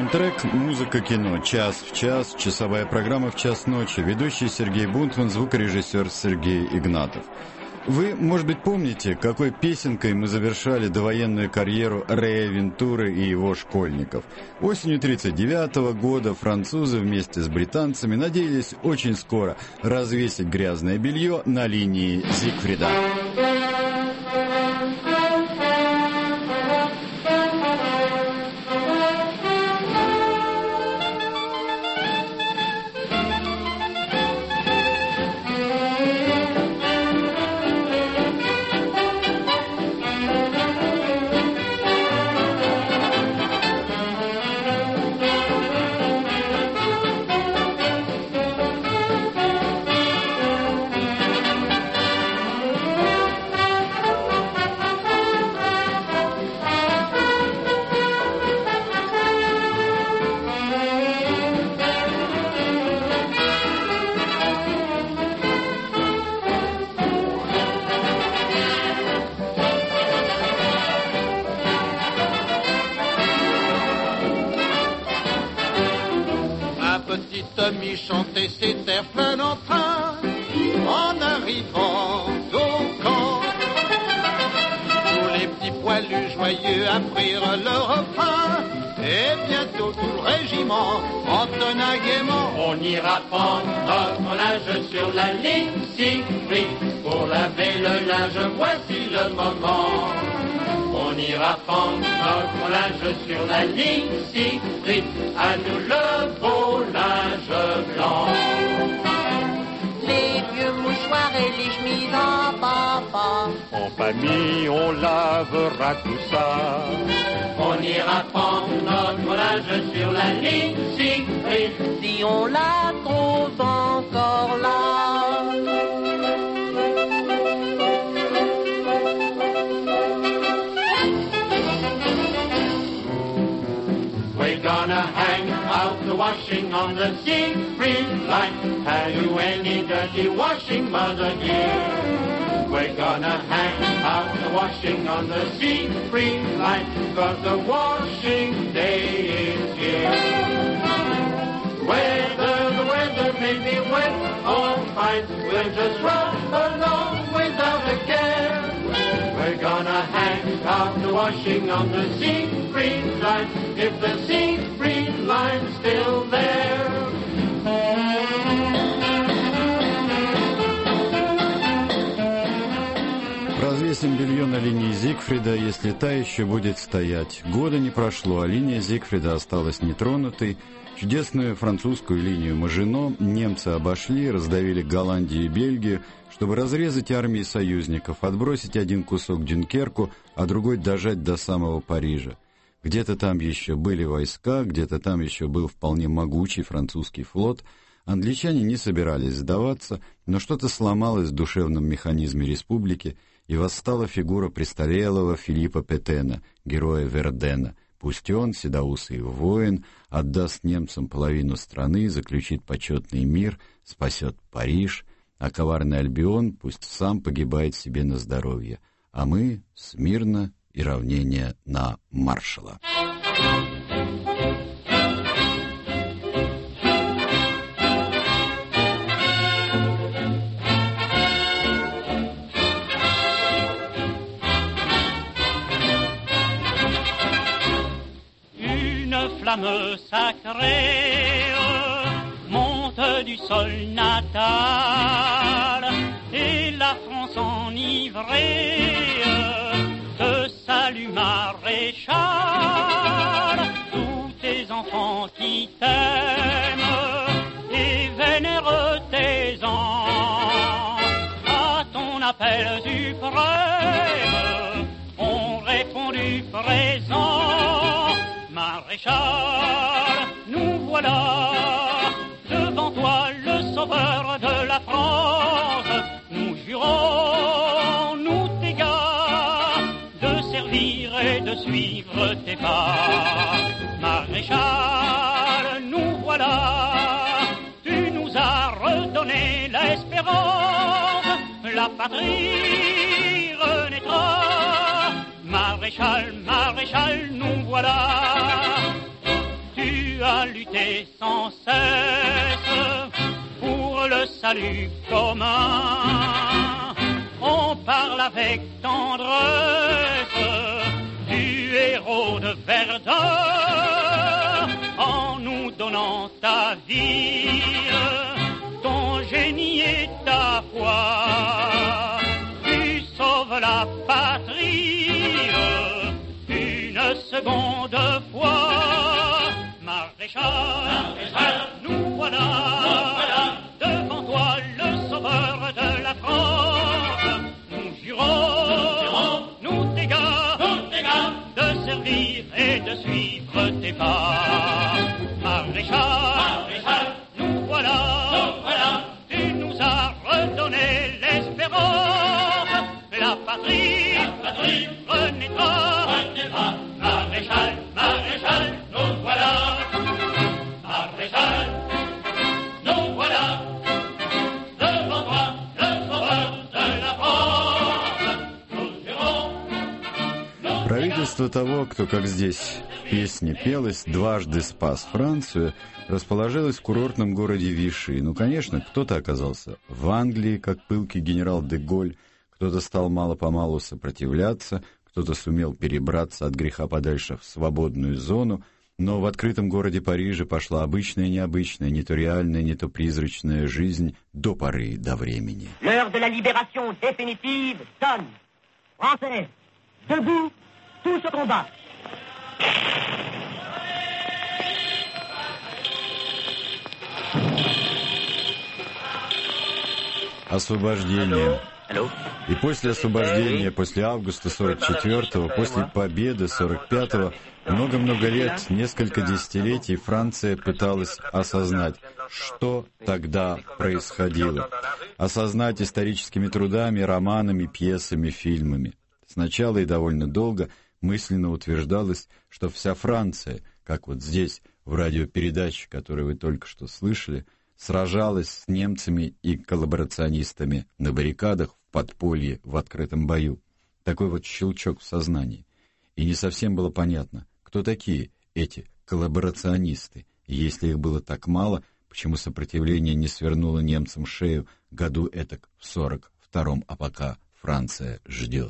Саундтрек «Музыка кино». Час в час, часовая программа в час ночи. Ведущий Сергей Бунтман, звукорежиссер Сергей Игнатов. Вы, может быть, помните, какой песенкой мы завершали довоенную карьеру Рэя Вентуры и его школьников. Осенью 1939 года французы вместе с британцами надеялись очень скоро развесить грязное белье на линии Зигфрида. Chanter cet air plein d'entrain en arrivant au camp. Tous les petits poilus joyeux apprirent le refrain et bientôt tout le régiment entonna gaiement. On ira prendre notre linge sur la ligne Siegfried pour laver le linge, voici le moment. On ira prendre notre linge sur la ligne Siegfried, à nous le beau linge blanc. Les vieux mouchoirs et les chemises en papa. En famille, on lavera tout ça. On ira prendre notre linge sur la ligne Siegfried, si on la trouve encore là. We're gonna hang out the washing on the Siegfried line. Have you any dirty washing, mother dear? We're gonna hang out the washing on the Siegfried line, 'cause the washing day is here. Whether the weather may be wet or fine, we'll just run along without a care. We're gonna hang out the washing on the Siegfried line, if the Siegfried line's still there. Развесим белье на линии Зигфрида, если та еще будет стоять. Года не прошло, а линия Зигфрида осталась нетронутой. Чудесную французскую линию Мажино немцы обошли, раздавили Голландию и Бельгию, чтобы разрезать армии союзников, отбросить один кусок Дюнкерку, а другой дожать до самого Парижа. Где-то там еще были войска, где-то там еще был вполне могучий французский флот. Англичане не собирались сдаваться, но что-то сломалось в душевном механизме республики, и восстала фигура престарелого Филиппа Петена, героя Вердена. Пусть он, седоусый воин, отдаст немцам половину страны, заключит почетный мир, спасет Париж, а коварный Альбион пусть сам погибает себе на здоровье, а мы смирно и равнение на маршала. Flamme sacrée monte du sol natal et la France enivrée te salue maréchal. Tous tes enfants qui t'aiment et vénèrent tes ans, à ton appel suprême ont répondu présent. Maréchal, nous voilà, devant toi le sauveur de la France. Nous jurons, nous tes gars, de servir et de suivre tes pas. Maréchal, nous voilà, tu nous as redonné l'espérance. La patrie renaîtra. Maréchal, maréchal, nous voilà. Tu eu à lutter sans cesse pour le salut commun. On parle avec tendresse du héros de Verdun en nous donnant ta vie, ton génie et ta foi. Tu sauves la patrie une seconde fois. Maréchal, nous voilà, devant toi le sauveur de la France. Nous jurons, nous tes gars, de servir et de suivre tes pas. Maréchal, nous voilà, tu nous as redonné l'espérance. La patrie renaîtra. Maréchal, nous voilà. Maréchal, nous voilà. Devant toi, le sauveur de la France. Nous jurons. Правительство того, кто, как здесь в песне пелось, дважды спас Францию, расположилось в курортном городе Виши. Ну, конечно, кто-то оказался в Англии, как пылкий генерал де Голь, кто-то стал мало-помалу сопротивляться, кто-то сумел перебраться от греха подальше в свободную зону, но в открытом городе Париже пошла обычная, необычная, не то реальная, не то призрачная жизнь до поры, до времени. L'heure de la libération définitive sonne. Français, debout, tous au combat. Освобождение. И после освобождения, после августа 44-го, после победы 45-го, много-много лет, несколько десятилетий Франция пыталась осознать, что тогда происходило. Осознать историческими трудами, романами, пьесами, фильмами. Сначала и довольно долго мысленно утверждалось, что вся Франция, как вот здесь, в радиопередаче, которую вы только что слышали, сражалась с немцами и коллаборационистами на баррикадах, в подполье, в открытом бою. Такой вот щелчок в сознании. И не совсем было понятно, кто такие эти коллаборационисты. И если их было так мало, почему сопротивление не свернуло немцам шею году этак в 42-м, а пока Франция ждет.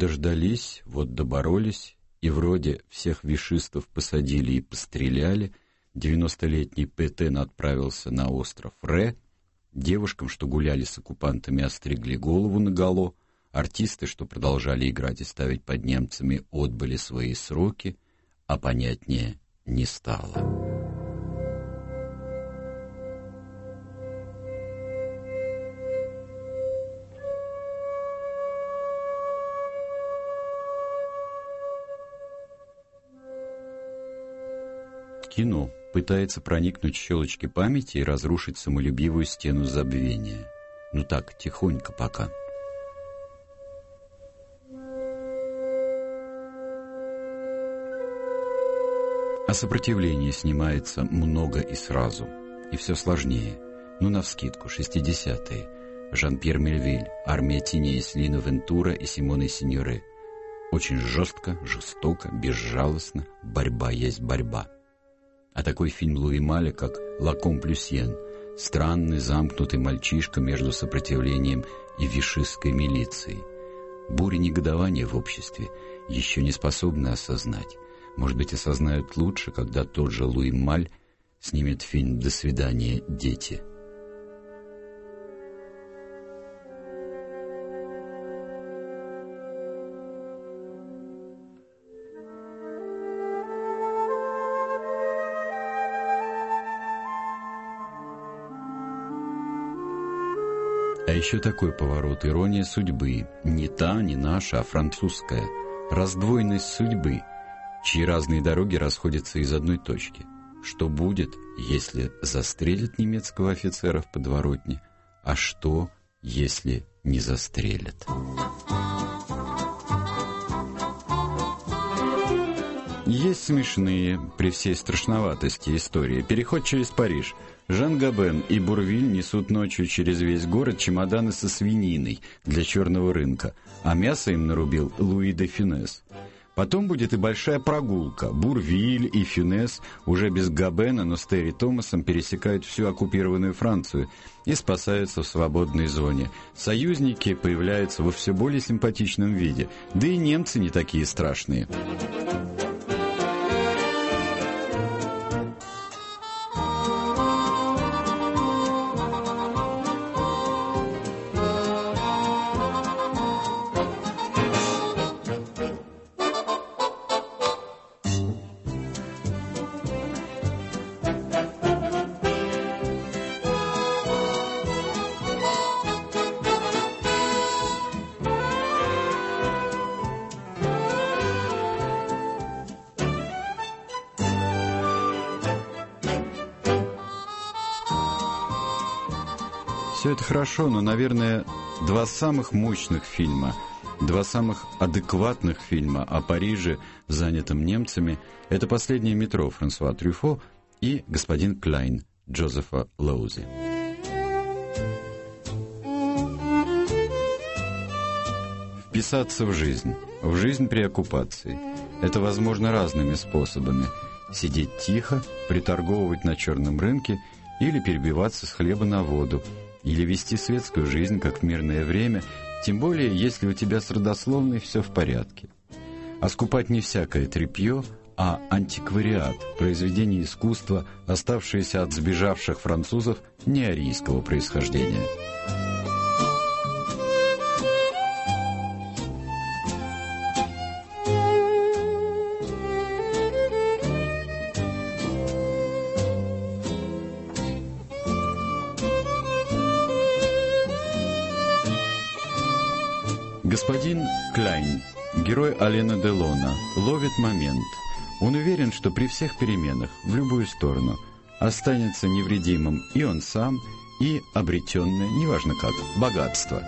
дождались, вот доборолись, и вроде всех вишистов посадили и постреляли. 90-летний Петен отправился на остров Ре. Девушкам, что гуляли с оккупантами, остригли голову наголо. Артисты, что продолжали играть и ставить под немцами, отбыли свои сроки, а понятнее не стало. Кино пытается проникнуть в щелочки памяти и разрушить самолюбивую стену забвения. Ну так, тихонько пока. О сопротивлении снимается много и сразу. И все сложнее. Ну, навскидку, 60-е. Жан-Пьер Мельвиль, «Армия теней» с Лино Вентура и Симоной Синьоре. Очень жестко, жестоко, безжалостно. Борьба есть борьба. А такой фильм Луи Маля, как «Ла Комплюсьен», странный замкнутый мальчишка между сопротивлением и вишистской милицией. Буря негодования в обществе еще не способны осознать. Может быть, осознают лучше, когда тот же Луи Маль снимет фильм «До свидания, дети». А еще такой поворот, ирония судьбы. Не та, не наша, а французская. Раздвоенность судьбы, чьи разные дороги расходятся из одной точки. Что будет, если застрелят немецкого офицера в подворотне? А что, если не застрелят? Есть смешные, при всей страшноватости истории. Переход через Париж. Жан Габен и Бурвиль несут ночью через весь город чемоданы со свининой для черного рынка, а мясо им нарубил Луи де Фюнес. Потом будет и большая прогулка. Бурвиль и Фюнес уже без Габена, но с Терри Томасом пересекают всю оккупированную Францию и спасаются в свободной зоне. Союзники появляются во все более симпатичном виде, да и немцы не такие страшные. Все это хорошо, но, наверное, два самых мощных фильма, два самых адекватных фильма о Париже, занятом немцами, это «Последнее метро» Франсуа Трюфо и «Господин Клайн» Джозефа Лоузи. Вписаться в жизнь при оккупации. Это возможно разными способами. Сидеть тихо, приторговывать на черном рынке или перебиваться с хлеба на воду, или вести светскую жизнь, как в мирное время, тем более, если у тебя с родословной все в порядке. А скупать не всякое тряпье, а антиквариат, произведение искусства, оставшееся от сбежавших французов неарийского происхождения. Господин Клайн, герой Алена Делона, ловит момент. Он уверен, что при всех переменах, в любую сторону, останется невредимым и он сам, и обретенное, неважно как, богатство.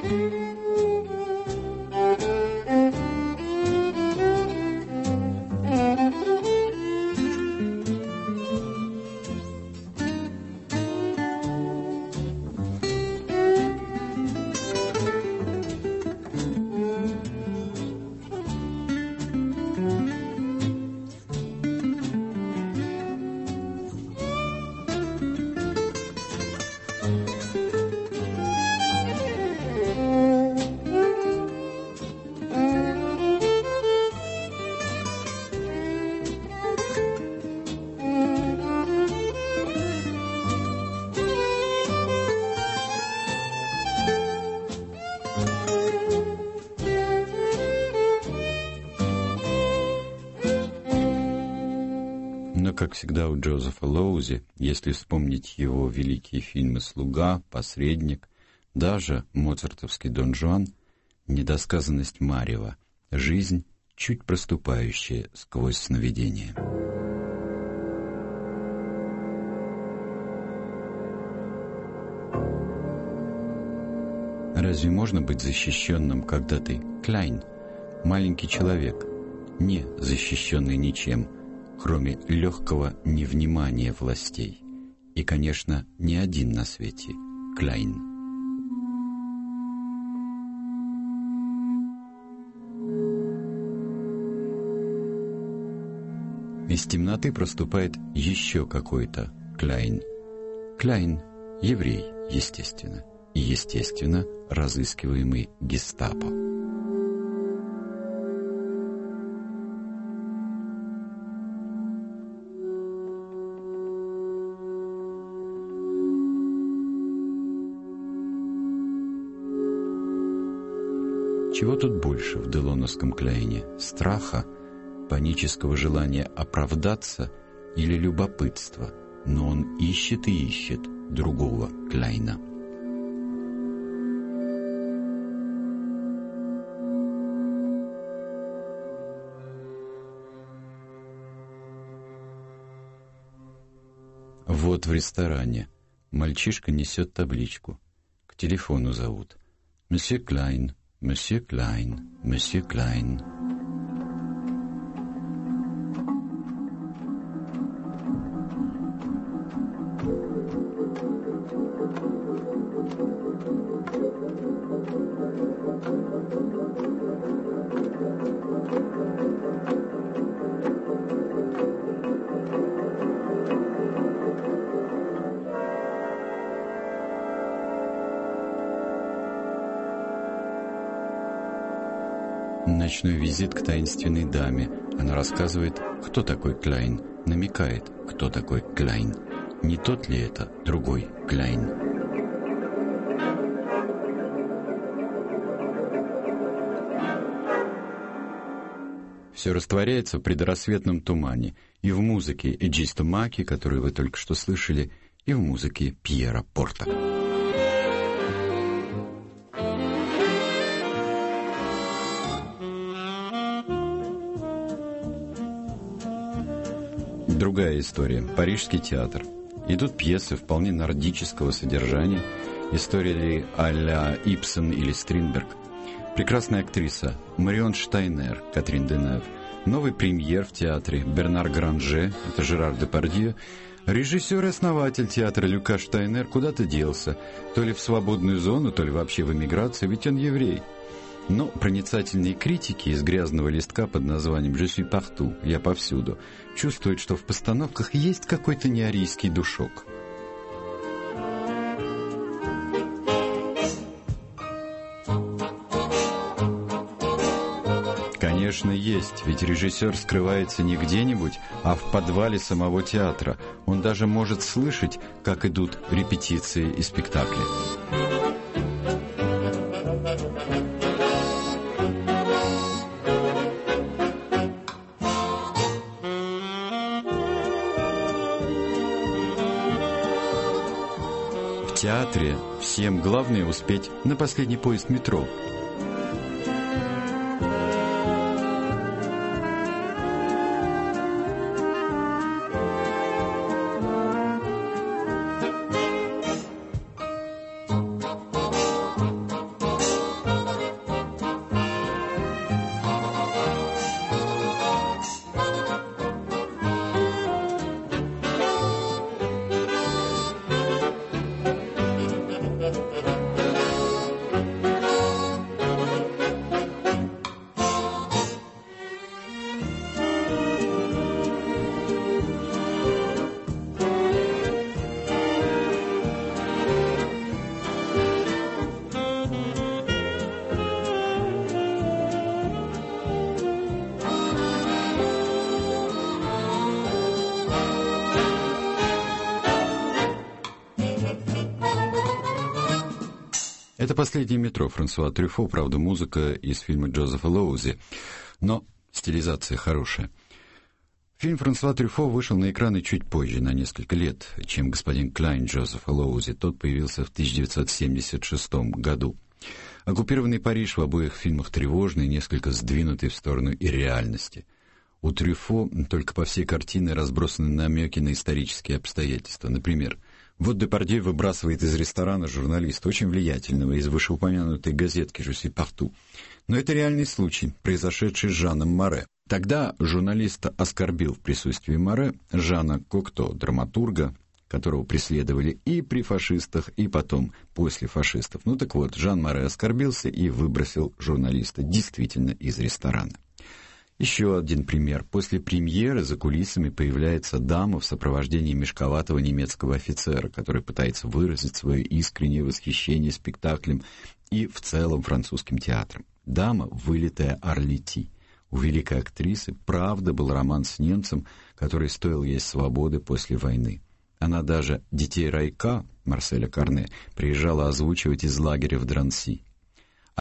Но, как всегда у Джозефа Лоузи, если вспомнить его великие фильмы «Слуга», «Посредник», даже моцартовский «Дон Жуан», недосказанность Марьева, жизнь, чуть проступающая сквозь сновидение. Разве можно быть защищенным, когда ты Клайн, маленький человек, не защищенный ничем, кроме легкого невнимания властей? И, конечно, не один на свете Клайн. Из темноты проступает еще какой-то Клайн. Клайн — еврей, естественно. И, естественно, разыскиваемый гестапо. Чего тут больше в делоновском Кляйне? Страха, панического желания оправдаться или любопытства? Но он ищет и ищет другого Кляйна. Вот в ресторане мальчишка несет табличку. К телефону зовут. «Месье Клайн, месье Клайн, месье Клайн». Ночной визит к таинственной даме. Она рассказывает, кто такой Клайн, намекает, кто такой Клайн. Не тот ли это другой Клайн? Все растворяется в предрассветном тумане. И в музыке Эджисто Маки, которую вы только что слышали, и в музыке Пьера Порта. Другая история. Парижский театр. Идут пьесы вполне нордического содержания. История ли а-ля Ибсен или Стринберг. Прекрасная актриса Марион Штайнер, Катрин Денев. Новый премьер в театре Бернар Гранже, это Жерар Депардье. Режиссер и основатель театра Люка Штайнер куда-то делся. То ли в свободную зону, то ли вообще в эмиграцию, ведь он еврей. Но проницательные критики из грязного листка под названием «Je suis partout», «Я повсюду», чувствуют, что в постановках есть какой-то неарийский душок. Конечно, есть, ведь режиссер скрывается не где-нибудь, а в подвале самого театра. Он даже может слышать, как идут репетиции и спектакли. В театре всем главное успеть на последний поезд метро. Это «Последнее метро» Франсуа Трюфо, правда, музыка из фильма Джозефа Лоузи, но стилизация хорошая. Фильм Франсуа Трюфо вышел на экраны чуть позже, на несколько лет, чем «Господин Клайн» Джозефа Лоузи. Тот появился в 1976 году. Оккупированный Париж в обоих фильмах тревожный, несколько сдвинутый в сторону ирреальности. У Трюфо только по всей картине разбросаны намеки на исторические обстоятельства. Например, вот Депардье выбрасывает из ресторана журналиста, очень влиятельного, из вышеупомянутой газетки «Je suis partout». Но это реальный случай, произошедший с Жаном Море. Тогда журналиста оскорбил в присутствии Море Жана Кокто, драматурга, которого преследовали и при фашистах, и потом после фашистов. Ну так вот, Жан Море оскорбился и выбросил журналиста действительно из ресторана. Еще один пример. После премьеры за кулисами появляется дама в сопровождении мешковатого немецкого офицера, который пытается выразить свое искреннее восхищение спектаклем и в целом французским театром. Дама, вылитая Арлети. У великой актрисы правда был роман с немцем, который стоил ей свободы после войны. Она даже «Детей Райка» Марселя Карне приезжала озвучивать из лагеря в Дранси.